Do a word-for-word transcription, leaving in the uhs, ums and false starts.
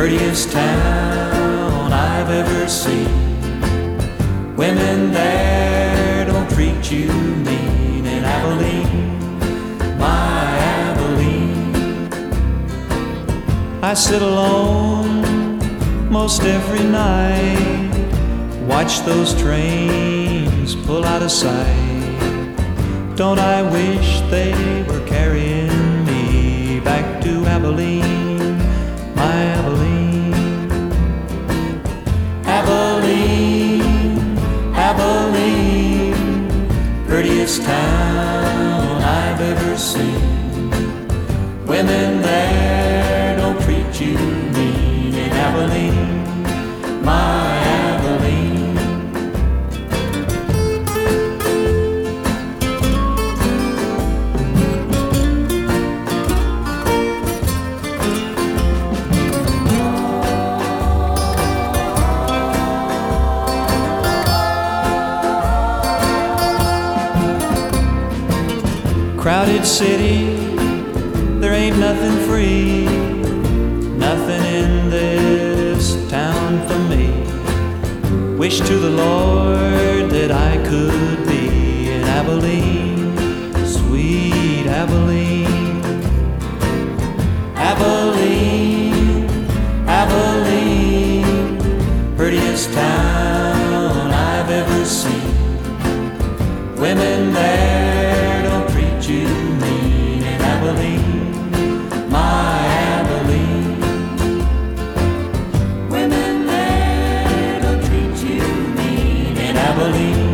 prettiest town I've ever seen. Women there don't treat you mean in Abilene, my Abilene. I sit alone most every night, watch those trains pull out of sight. Don't I wish they were carrying me back to Abilene, my Abilene. Abilene, Abilene, prettiest town I've ever seen. Women there don't treat you mean in Abilene, my Abilene. Crowded city, there ain't nothing free, nothing in this town for me. Wish to the Lord that I could be in Abilene, sweet Abilene. Abilene, Abilene, prettiest town I've ever seen. Women there don't treat you mean in Abilene, my Abilene. Women there don't treat you mean in Abilene.